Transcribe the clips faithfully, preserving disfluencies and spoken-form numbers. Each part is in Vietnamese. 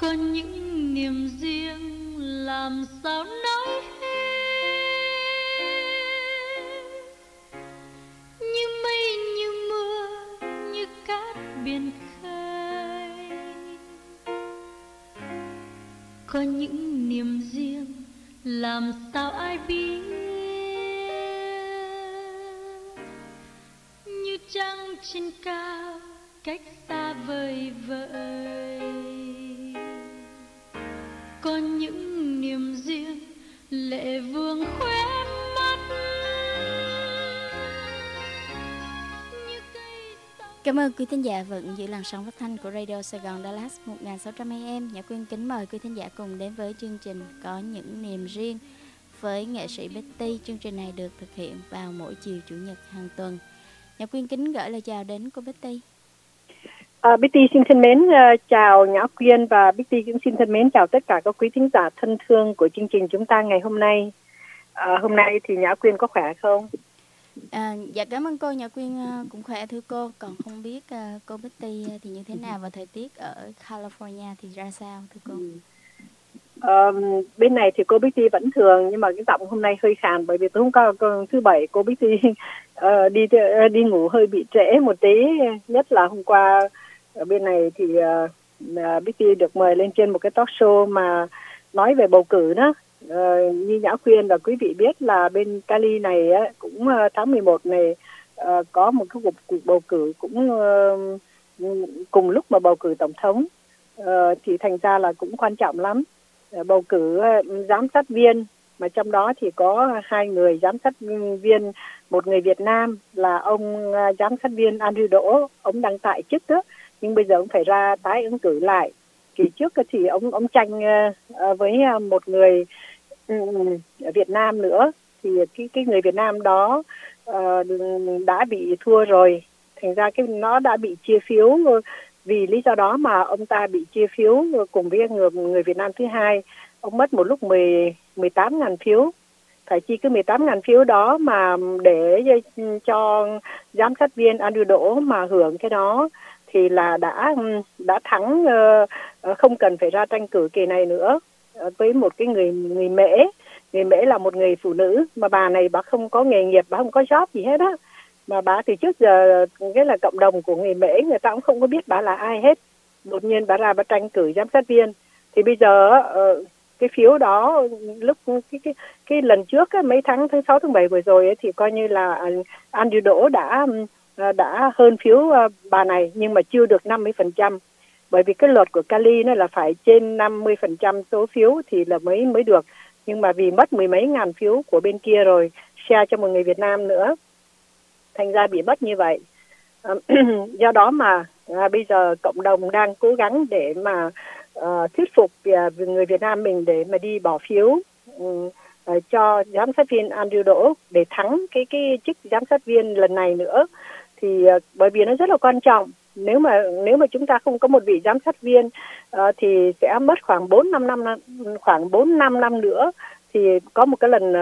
có những niềm riêng làm sao nói hết, như mây như mưa như cát biển khơi. Có những niềm riêng làm sao ai biết, như trăng trên cao cách xa vời vợi. Có những niềm riêng lệ vương khóe mắt. Cảm ơn quý thính giả vẫn giữ làn sóng phát thanh của Radio Sài Gòn Dallas một nghìn sáu trăm a em. Nhã Quyên kính mời quý thính giả cùng đến với chương trình Có Những Niềm Riêng với nghệ sĩ Betty. Chương trình này được thực hiện vào mỗi chiều Chủ nhật hàng tuần. Nhã Quyên kính gửi lời chào đến cô Betty. À, Betty xin thân mến uh, chào Nhã Quyên, và Betty cũng xin thân mến chào tất cả các quý thính giả thân thương của chương trình chúng ta ngày hôm nay. À, hôm nay thì Nhã Quyên có khỏe không? À, dạ cảm ơn cô. Nhã Quyên uh, cũng khỏe thưa cô. Còn không biết uh, cô Betty thì như thế nào và thời tiết ở California thì ra sao thưa cô? Ừ. Uh, bên này thì cô Betty vẫn thường, nhưng mà cái giọng hôm nay hơi khàn bởi vì tôi không có, có thứ bảy cô Betty uh, đi uh, đi ngủ hơi bị trễ một tí, nhất là hôm qua ở bên này thì uh, uh, Betty được mời lên trên một cái talk show mà nói về bầu cử đó. Uh, như Nhã Quyên và quý vị biết là bên Cali này uh, cũng uh, tháng mười một này uh, có một cái cuộc, cuộc bầu cử cũng uh, cùng lúc mà bầu cử tổng thống, uh, thì thành ra là cũng quan trọng lắm. Bầu cử giám sát viên, mà trong đó thì có hai người giám sát viên, một người Việt Nam là ông giám sát viên Andrew Đỗ, ông đang tại chức đó, nhưng bây giờ ông phải ra tái ứng cử lại. Kỳ trước thì ông ông tranh với một người ở Việt Nam nữa, thì cái cái người Việt Nam đó uh, đã bị thua rồi, thành ra cái nó đã bị chia phiếu. Vì lý do đó mà ông ta bị chia phiếu cùng với người, người Việt Nam thứ hai. Ông mất một lúc mười tám nghìn phiếu. Phải chi cái mười tám nghìn phiếu đó mà để cho giám sát viên Andrew Đỗ mà hưởng cái đó thì là đã đã thắng, không cần phải ra tranh cử kỳ này nữa. Với một cái người người Mễ. Người Mễ là một người phụ nữ, mà bà này bà không có nghề nghiệp, bà không có job gì hết á. Mà bà từ trước giờ cái là cộng đồng của người Mễ, người ta cũng không có biết bà là ai hết. Đột nhiên bà ra bà tranh cử giám sát viên. Thì bây giờ cái phiếu đó lúc cái cái cái lần trước mấy tháng tháng sáu tháng bảy vừa rồi ấy, thì coi như là Andrew Đỗ đã đã hơn phiếu bà này, nhưng mà chưa được năm mươi phần trăm. Bởi vì cái luật của Cali nó là phải trên năm mươi phần trăm số phiếu thì là mới mới được. Nhưng mà vì mất mười mấy ngàn phiếu của bên kia rồi, share cho một người Việt Nam nữa, thành ra bị mất như vậy. À, do đó mà à, bây giờ cộng đồng đang cố gắng để mà uh, thuyết phục uh, người Việt Nam mình để mà đi bỏ phiếu um, uh, cho giám sát viên Andrew Đỗ để thắng cái cái chức giám sát viên lần này nữa. Thì uh, bởi vì nó rất là quan trọng. Nếu mà nếu mà chúng ta không có một vị giám sát viên uh, thì sẽ mất khoảng bốn năm năm khoảng bốn năm năm nữa thì có một cái lần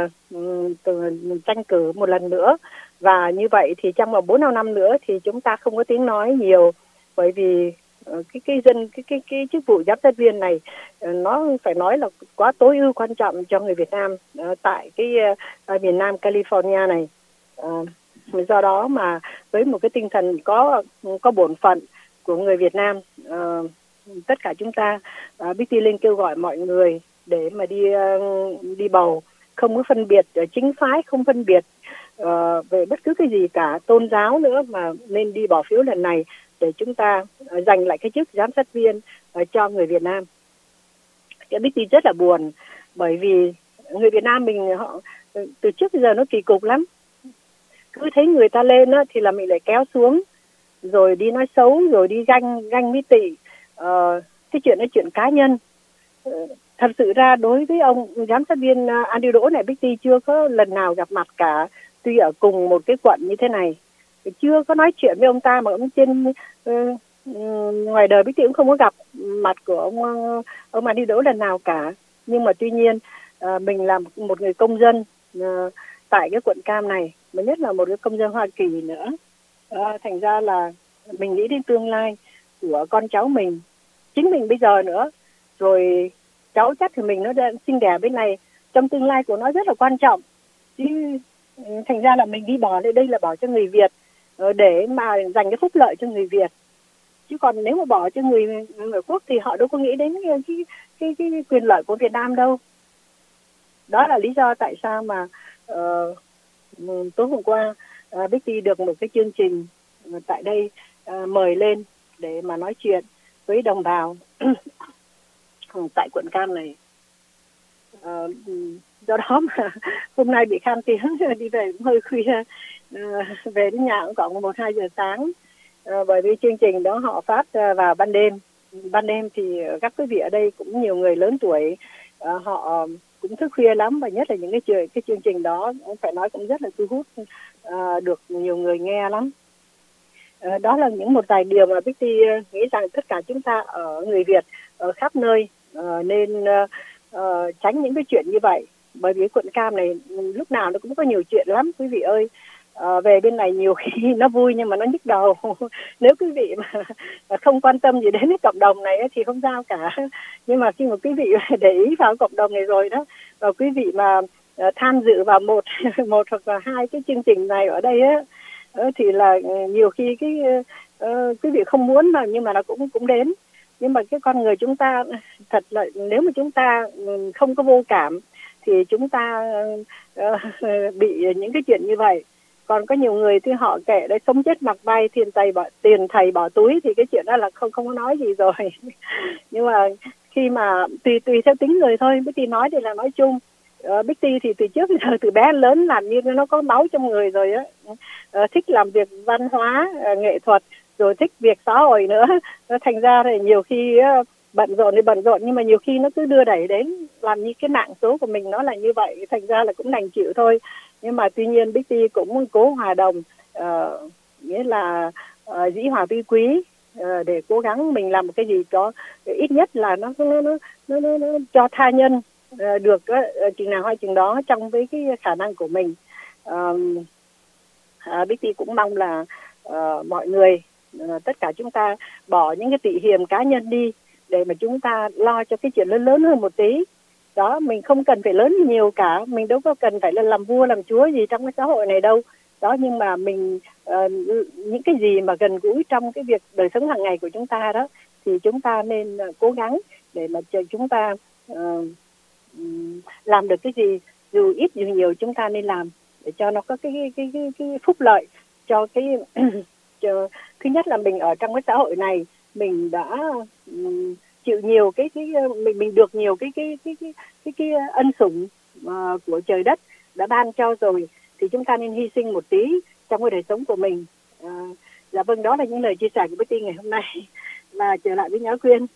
uh, tranh cử một lần nữa. Và như vậy thì trong vòng bốn năm năm nữa thì chúng ta không có tiếng nói nhiều, bởi vì uh, cái cái dân cái cái cái chức vụ giám sát viên này uh, nó phải nói là quá tối ưu quan trọng cho người Việt Nam uh, tại cái uh, miền Nam California này. Uh, do đó mà với một cái tinh thần có có bổn phận của người Việt Nam, uh, tất cả chúng ta uh, Betty lên kêu gọi mọi người để mà đi uh, đi bầu, không có phân biệt uh, chính phái, không phân biệt uh, về bất cứ cái gì cả, tôn giáo nữa, mà nên đi bỏ phiếu lần này để chúng ta uh, giành lại cái chức giám sát viên uh, cho người Việt Nam. Cái Betty rất là buồn, bởi vì người Việt Nam mình họ từ trước đến giờ nó kỳ cục lắm. Cứ thấy người ta lên á, thì là mình lại kéo xuống, rồi đi nói xấu, rồi đi ganh ganh với tị. Uh, cái chuyện đó chuyện cá nhân. Uh, thật sự ra đối với ông giám sát viên uh, Andrew Đỗ này, Betty chưa có lần nào gặp mặt cả, tuy ở cùng một cái quận như thế này. Chưa có nói chuyện với ông ta, mà ông trên uh, uh, ngoài đời Betty cũng không có gặp mặt của ông uh, ông Andrew Đỗ lần nào cả. Nhưng mà tuy nhiên uh, mình là một người công dân uh, tại cái quận Cam này, mà nhất là một cái công dân Hoa Kỳ nữa. À, thành ra là mình nghĩ đến tương lai của con cháu mình, chính mình bây giờ nữa. rồi cháu chắc thì mình nó đã sinh đẻ bên này, trong tương lai của nó rất là quan trọng. Chứ thành ra là mình đi bỏ đây đây là bỏ cho người Việt để mà dành cái phúc lợi cho người Việt. Chứ còn nếu mà bỏ cho người người quốc thì họ đâu có nghĩ đến cái cái cái, cái quyền lợi của Việt Nam đâu. Đó là lý do tại sao mà uh, tối hôm qua uh, Bích được một cái chương trình uh, tại đây uh, mời lên để mà nói chuyện với đồng bào tại quận Cam này. Uh, do đó mà hôm nay bị khan tiếng đi về cũng hơi khuya, uh, về đến nhà cũng còn một hai giờ sáng. Uh, bởi vì chương trình đó họ phát uh, vào ban đêm. Ban đêm thì các quý vị ở đây cũng nhiều người lớn tuổi, uh, họ cũng thức khuya lắm, và nhất là những cái chương, cái chương trình đó phải nói cũng rất là thu hút uh, được nhiều người nghe lắm. Uh, đó là những một vài điều mà Bích uh, nghĩ rằng tất cả chúng ta ở người Việt ở khắp nơi uh, nên uh, uh, tránh những cái chuyện như vậy. Bởi vì quận Cam này lúc nào nó cũng có nhiều chuyện lắm quý vị ơi. À, về bên này nhiều khi nó vui nhưng mà nó nhức đầu. Nếu quý vị mà không quan tâm gì đến cái cộng đồng này thì không sao cả. Nhưng mà khi mà quý vị để ý vào cộng đồng này rồi đó, và quý vị mà uh, tham dự vào một một hoặc là hai cái chương trình này ở đây á, uh, thì là nhiều khi cái uh, quý vị không muốn mà nhưng mà nó cũng cũng đến. Nhưng mà cái con người chúng ta thật là nếu mà chúng ta không có vô cảm thì chúng ta uh, bị những cái chuyện như vậy. Còn có nhiều người thì họ kể đấy sống chết mặc bay, tiền thầy bỏ tiền thầy bỏ túi thì cái chuyện đó là không không có nói gì rồi. Nhưng mà khi mà tùy tùy theo tính người thôi. Bích Ti nói thì là nói chung. Uh, Bích Ti thì từ trước đến giờ từ bé lớn làm như nó có máu trong người rồi á. Uh, thích làm việc văn hóa, uh, nghệ thuật, rồi thích việc xã hội nữa. Uh, thành ra thì nhiều khi uh, bận rộn thì bận rộn nhưng mà nhiều khi nó cứ đưa đẩy đến làm như cái mạng số của mình nó là như vậy, thành ra là cũng đành chịu thôi. Nhưng mà tuy nhiên Bích Ti cũng cố hòa đồng, uh, nghĩa là uh, dĩ hòa vi quý, uh, để cố gắng mình làm một cái gì đó ít nhất là nó nó nó nó, nó, nó cho tha nhân uh, được uh, chừng nào hay chừng đó trong với cái khả năng của mình. Uh, uh, Bích Ti cũng mong là uh, mọi người uh, tất cả chúng ta bỏ những cái tị hiềm cá nhân đi để mà chúng ta lo cho cái chuyện lớn lớn hơn một tí. Đó, mình không cần phải lớn nhiều cả, mình đâu có cần phải là làm vua làm chúa gì trong cái xã hội này đâu. Đó, nhưng mà mình uh, những cái gì mà gần gũi trong cái việc đời sống hàng ngày của chúng ta đó thì chúng ta nên uh, cố gắng để mà cho chúng ta uh, làm được cái gì, dù ít dù nhiều chúng ta nên làm để cho nó có cái cái cái cái, cái phúc lợi cho cái cho, thứ nhất là mình ở trong cái xã hội này mình đã um, chịu nhiều cái cái mình mình được nhiều cái cái cái cái cái, cái ân sủng uh, của trời đất đã ban cho rồi, thì chúng ta nên hy sinh một tí trong cái đời sống của mình. Uh, dạ vâng, đó là những lời chia sẻ của Bích Ti ngày hôm nay. Và trở lại với Nhã Quyên.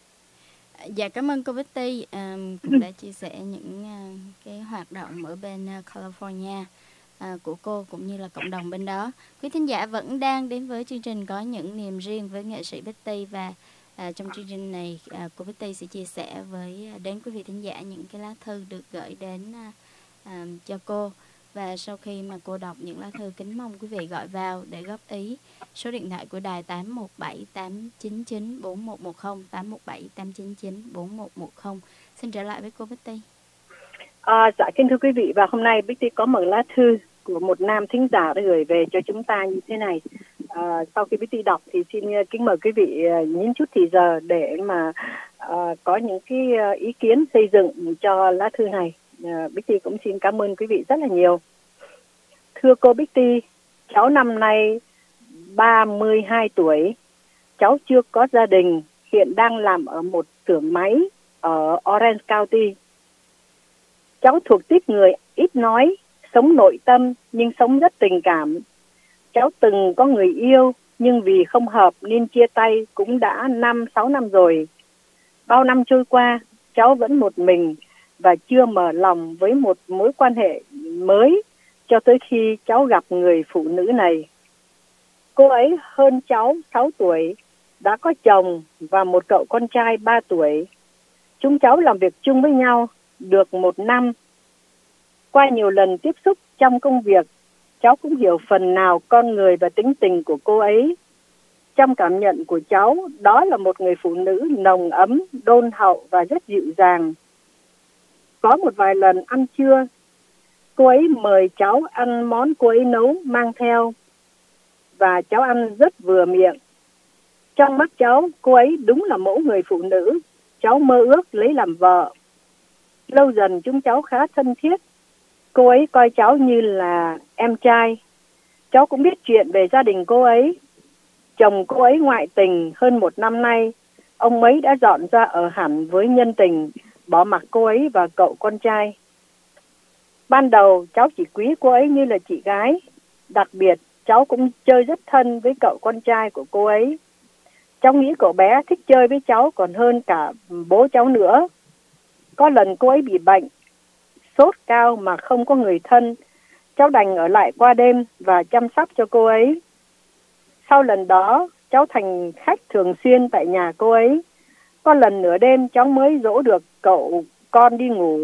Dạ, cảm ơn cô Bích Ti um, cũng đã chia sẻ những uh, cái hoạt động ở bên uh, California uh, của cô cũng như là cộng đồng bên đó. Quý thính giả vẫn đang đến với chương trình Có Những Niềm Riêng với nghệ sĩ Bích Ti, và À, trong chương trình này à, cô Bích Ti sẽ chia sẻ với đến quý vị thính giả những cái lá thư được gửi đến à, à, cho cô. Và sau khi mà cô đọc những lá thư, kính mong quý vị gọi vào để góp ý. Số điện thoại của đài tám một bảy tám chín chín bốn một một không, tám một bảy tám chín chín bốn một một không. Xin trở lại với cô Bích Ti. À, dạ kính thưa quý vị, và hôm nay Bích Ti có một lá thư của một nam thính giả đã gửi về cho chúng ta như thế này. À, sau khi Bích Ti đọc thì xin kính mời quý vị uh, nhín chút thì giờ để mà uh, có những cái uh, ý kiến xây dựng cho lá thư này. Uh, Bích Ti cũng xin cảm ơn quý vị rất là nhiều. Thưa cô Bích Ti, cháu năm nay ba mươi hai tuổi, cháu chưa có gia đình, hiện đang làm ở một xưởng máy ở Orange County. Cháu thuộc tiếp người ít nói, sống nội tâm nhưng sống rất tình cảm. Cháu từng có người yêu nhưng vì không hợp nên chia tay cũng đã năm sáu năm rồi. Bao năm trôi qua, cháu vẫn một mình và chưa mở lòng với một mối quan hệ mới cho tới khi cháu gặp người phụ nữ này. Cô ấy hơn cháu sáu tuổi, đã có chồng và một cậu con trai ba tuổi. Chúng cháu làm việc chung với nhau được một năm. Qua nhiều lần tiếp xúc trong công việc, cháu cũng hiểu phần nào con người và tính tình của cô ấy. trong cảm nhận của cháu, đó là một người phụ nữ nồng ấm, đôn hậu và rất dịu dàng. Có một vài lần ăn trưa, cô ấy mời cháu ăn món cô ấy nấu mang theo, và cháu ăn rất vừa miệng. Trong mắt cháu, cô ấy đúng là mẫu người phụ nữ cháu mơ ước lấy làm vợ. Lâu dần chúng cháu khá thân thiết. Cô ấy coi cháu như là em trai. Cháu cũng biết chuyện về gia đình cô ấy. Chồng cô ấy ngoại tình hơn một năm nay. Ông ấy đã dọn ra ở hẳn với nhân tình, bỏ mặc cô ấy và cậu con trai. Ban đầu cháu chỉ quý cô ấy như là chị gái. Đặc biệt cháu cũng chơi rất thân với cậu con trai của cô ấy. Cháu nghĩ cậu bé thích chơi với cháu còn hơn cả bố cháu nữa. Có lần cô ấy bị bệnh, sốt cao mà không có người thân. Cháu đành ở lại qua đêm và chăm sóc cho cô ấy. Sau lần đó, cháu thành khách thường xuyên tại nhà cô ấy. Có lần nửa đêm cháu mới dỗ được cậu con đi ngủ.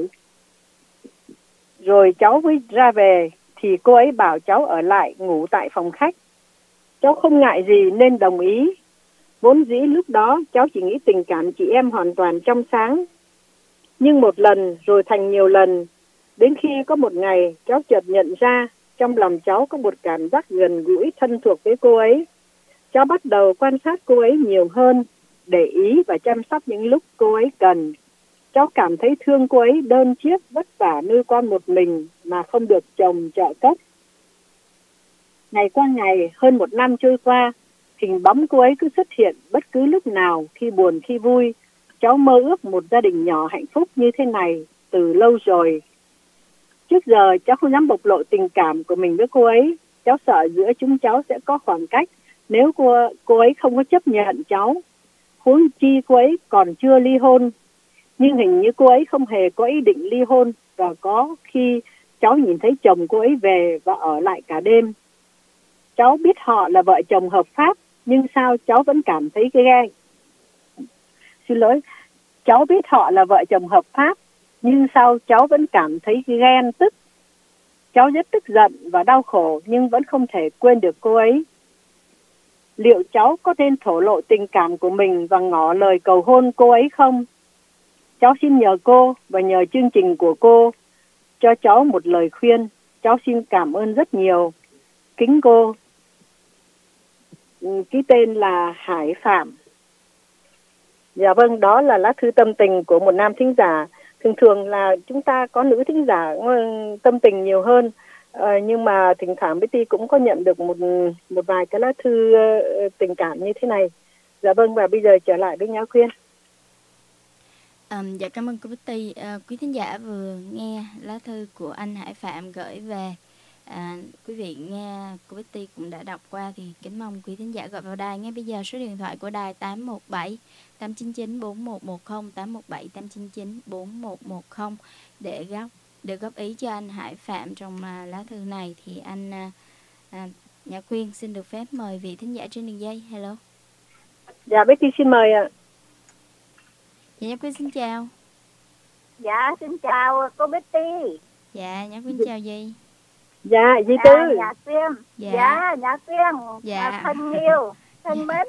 Rồi cháu mới ra về thì cô ấy bảo cháu ở lại ngủ tại phòng khách. Cháu không ngại gì nên đồng ý. Vốn dĩ lúc đó cháu chỉ nghĩ tình cảm chị em hoàn toàn trong sáng. Nhưng một lần rồi thành nhiều lần. Đến khi có một ngày cháu chợt nhận ra trong lòng cháu có một cảm giác gần gũi thân thuộc với cô ấy. Cháu bắt đầu quan sát cô ấy nhiều hơn, để ý và chăm sóc những lúc cô ấy cần. Cháu cảm thấy thương cô ấy đơn chiếc vất vả nuôi con một mình mà không được chồng trợ cấp. Ngày qua ngày, hơn một năm trôi qua, hình bóng cô ấy cứ xuất hiện bất cứ lúc nào, khi buồn khi vui. Cháu mơ ước một gia đình nhỏ hạnh phúc như thế này từ lâu rồi. Trước giờ cháu không dám bộc lộ tình cảm của mình với cô ấy. Cháu sợ giữa chúng cháu sẽ có khoảng cách nếu cô, cô ấy không có chấp nhận cháu. Huống chi cô ấy còn chưa ly hôn. Nhưng hình như cô ấy không hề có ý định ly hôn. Và có khi cháu nhìn thấy chồng cô ấy về và ở lại cả đêm. Cháu biết họ là vợ chồng hợp pháp, nhưng sao cháu vẫn cảm thấy cái ghen. Xin lỗi, cháu biết họ là vợ chồng hợp pháp, nhưng sao cháu vẫn cảm thấy ghen tức. Cháu rất tức giận và đau khổ, nhưng vẫn không thể quên được cô ấy. Liệu cháu có nên thổ lộ tình cảm của mình và ngỏ lời cầu hôn cô ấy không? Cháu xin nhờ cô và nhờ chương trình của cô cho cháu một lời khuyên. Cháu xin cảm ơn rất nhiều. Kính cô. Ký tên là Hải Phạm. Dạ vâng, đó là lá thư tâm tình của một nam thính giả. Thường thường là chúng ta có nữ thính giả tâm tình nhiều hơn. À, nhưng mà thỉnh thoảng Betty cũng có nhận được một một vài cái lá thư uh, tình cảm như thế này. Dạ vâng, và bây giờ trở lại với Nhã Khuyên. À, dạ cảm ơn cô Betty. À, quý thính giả vừa nghe lá thư của anh Hải Phạm gửi về. À, quý vị nghe cô Betty cũng đã đọc qua thì kính mong quý thính giả gọi vào đài ngay bây giờ. Số điện thoại của đài tám một bảy tám chín chín bốn một một không, tám một bảy tám chín chín bốn một một không để góp để góp ý cho anh Hải Phạm trong uh, lá thư này. Thì anh uh, uh, Nhã Khuyên xin được phép mời vị thính giả trên đường dây. Hello. Dạ Betty xin mời ạ. Dạ Nhã Khuyên xin chào. Dạ xin chào cô Betty. Dạ Nhã Khuyên chào gì? Dạ Di Tư. À, Nhã Khuyên. Dạ. Dạ Nhã Khuyên. Dạ. À, thân yêu, thân mến.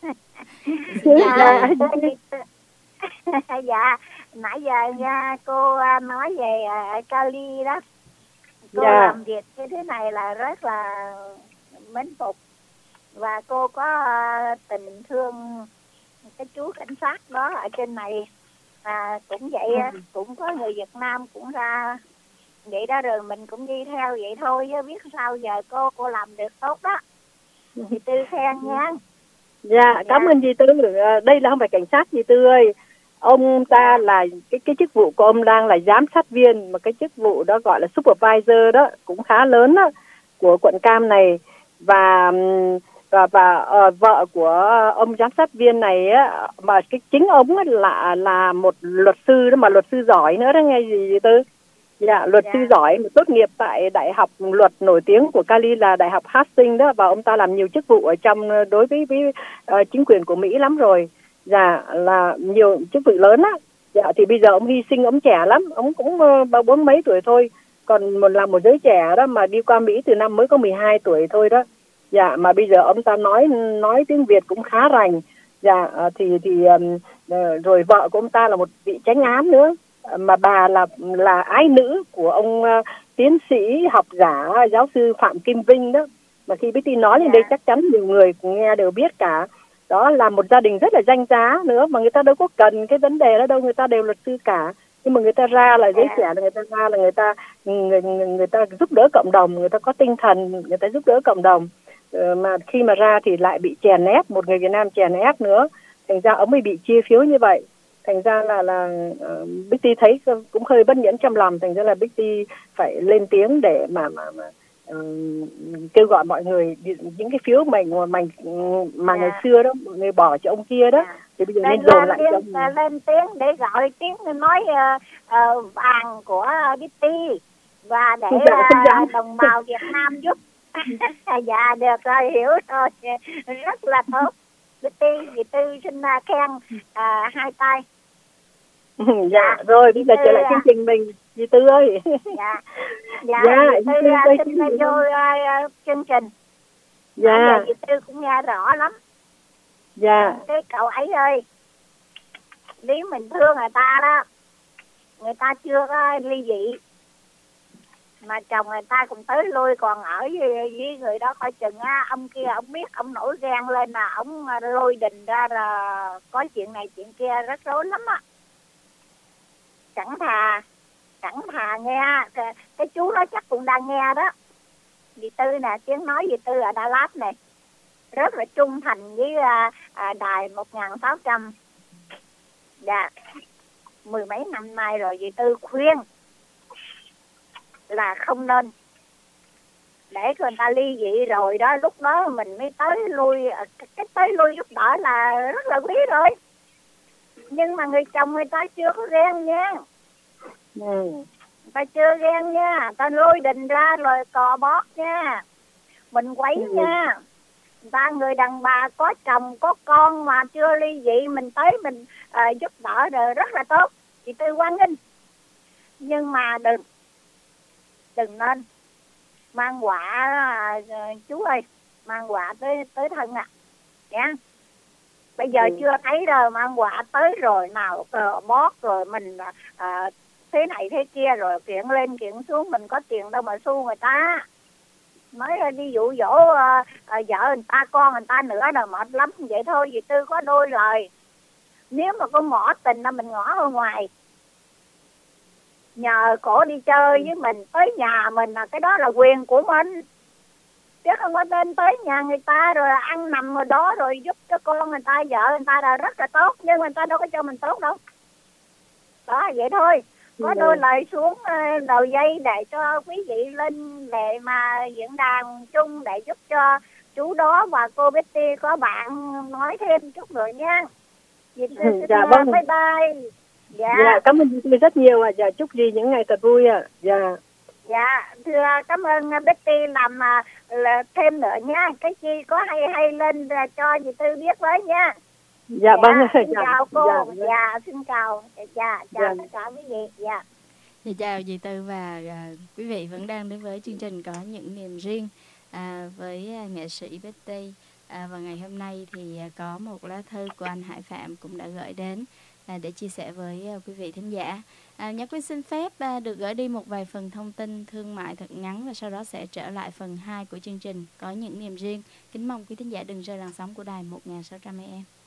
Dạ. Dạ. Dạ. Nãy giờ nha cô nói về uh, Cali đó. Cô dạ. làm việc như thế này là rất là mến phục. Và cô có uh, tình thương cái chú cảnh sát đó ở trên này. À, cũng vậy, ừ. cũng có người Việt Nam cũng ra vậy đó, rồi mình cũng đi theo vậy thôi chứ biết sao giờ cô cô làm được tốt đó. Dì Tư khen nha. Dạ, dạ. Cảm ơn dì Tư. À, đây là không phải cảnh sát dì Tư ơi. Ông ta là cái cái chức vụ của ông đang là giám sát viên, mà cái chức vụ đó gọi là supervisor đó, cũng khá lớn đó, của quận Cam này. Và và và uh, vợ của ông giám sát viên này á, mà cái chính ông ấy là là một luật sư đó, mà luật sư giỏi nữa đó nghe gì dì Tư. Dạ, luật dạ. sư giỏi, tốt nghiệp tại đại học luật nổi tiếng của Cali là đại học Hastings đó, và ông ta làm nhiều chức vụ ở trong đối với với uh, chính quyền của Mỹ lắm rồi. Dạ, là nhiều chức vụ lớn á. Dạ, thì bây giờ ông hy sinh, ông trẻ lắm, ông cũng ba bốn mấy tuổi thôi, còn một là một giới trẻ đó mà đi qua Mỹ từ năm mới có mười hai tuổi thôi đó. Dạ, mà bây giờ ông ta nói nói tiếng Việt cũng khá rành. Dạ, à, thì thì um, rồi vợ của ông ta là một vị chánh án nữa, mà bà là là ái nữ của ông uh, tiến sĩ học giả giáo sư Phạm Kim Vinh đó. Mà khi Betty nói lên đây chắc chắn nhiều người nghe đều biết cả. Đó là một gia đình rất là danh giá nữa, mà người ta đâu có cần cái vấn đề đó đâu, người ta đều luật sư cả. Nhưng mà người ta ra là giới trẻ, là người ta ra là người ta người, người, người ta giúp đỡ cộng đồng, người ta có tinh thần, người ta giúp đỡ cộng đồng. Ờ, mà khi mà ra thì lại bị chèn ép, một người Việt Nam chèn ép nữa, thành ra ông mới bị chia phiếu như vậy. Thành ra là là uh, Betty thấy cũng hơi bất nhẫn trong lòng, thành ra là Betty phải lên tiếng để mà mà, mà uh, kêu gọi mọi người những cái phiếu mình mà mà ngày xưa đó mọi người bỏ cho ông kia đó, thì bây giờ nên dồn lại cho ông. Lên tiếng để gọi tiếng nói uh, uh, vàng của Betty và để uh, đồng bào Việt Nam giúp. Dạ được rồi, hiểu rồi, rất là tốt. Betty, dì Tư xin khen à, hai tay. Dạ, dạ rồi bây giờ trở lại chương trình mình, dì Tư ơi. Dạ, dạ, dạ dì Tư uh, xin vô uh, chương trình. Dạ. Dì Tư cũng nghe rõ lắm. Dạ. Cái cậu ấy ơi, nếu mình thương người ta đó, người ta chưa có ly dị, mà chồng người ta cũng tới lui còn ở với, với người đó, coi chừng á, ông kia ông biết ông nổi gan lên là ông lôi đình ra là có chuyện này chuyện kia, rất rối lắm á. Chẳng thà chẳng thà nghe cái, cái chú đó chắc cũng đang nghe đó. Dì Tư nè, tiếng nói dì Tư ở Đà Lạt này rất là trung thành với à, à, đài một nghìn sáu trăm. Dạ, mười mấy năm nay rồi. Dì Tư khuyên là không nên để người ta ly dị rồi đó, lúc đó mình mới tới lui. Cái tới lui giúp đỡ là rất là quý rồi, nhưng mà người chồng người ta chưa có ghen nha. Ừ. Người ta chưa ghen nha, ta lôi đình ra rồi cò bót nha, mình quấy ừ. nha. Người ta người đàn bà có chồng có con mà chưa ly dị, mình tới mình à, giúp đỡ rồi rất là tốt, chị Tư hoan nghênh. Nhưng mà đừng đừng nên mang quả à, chú ơi, mang quả tới tới thân ạ. À. Nha. Bây giờ ừ. chưa thấy rồi, mang quả tới rồi nào cờ bót rồi mình à, thế này thế kia rồi kiện lên kiện xuống, mình có tiền đâu mà xu người ta. Mới đi dụ dỗ à, à, vợ người ta con người ta nữa rồi mệt lắm. Vậy thôi, dì Tư có đôi lời. Nếu mà có ngỏ tình là mình ngỏ ở ngoài, nhờ cổ đi chơi với mình, tới nhà mình là cái đó là quyền của mình, chứ không có nên tới nhà người ta rồi ăn nằm ở đó rồi giúp cho con người ta vợ người ta là rất là tốt, nhưng người ta đâu có cho mình tốt đâu. Đó vậy thôi, có đôi lời xuống đầu dây để cho quý vị lên để mà diễn đàn chung để giúp cho chú đó và cô Betty có bạn nói thêm chút nữa nha. Dì Tư xin dạ, vâng. Bye bye. Dạ. Dạ, cảm ơn dì rất nhiều ạ. À. Dạ, chúc dì những ngày thật vui ạ. À. Dạ. Dạ, thưa cảm ơn Betty làm là thêm nữa nha. Cái chi có hay hay lên cho dì Tư biết với nha. Dạ, dạ vâng. Xin dạ, chào cô. Dạ, dạ, dạ xin chào. Dạ, chào dạ. tất cả quý vị. Dạ. Dạ, chào dì Tư và uh, quý vị vẫn đang đến với chương trình Có Những Niềm Riêng à, với uh, nghệ sĩ Betty. À, và ngày hôm nay thì uh, có một lá thư của anh Hải Phạm cũng đã gửi đến à, để chia sẻ với uh, quý vị thính giả. À, Nhật Quyên xin phép uh, được gửi đi một vài phần thông tin thương mại thật ngắn và sau đó sẽ trở lại phần hai của chương trình Có Những Niềm Riêng. Kính mong quý thính giả đừng rời làn sóng của đài một nghìn sáu trăm a em.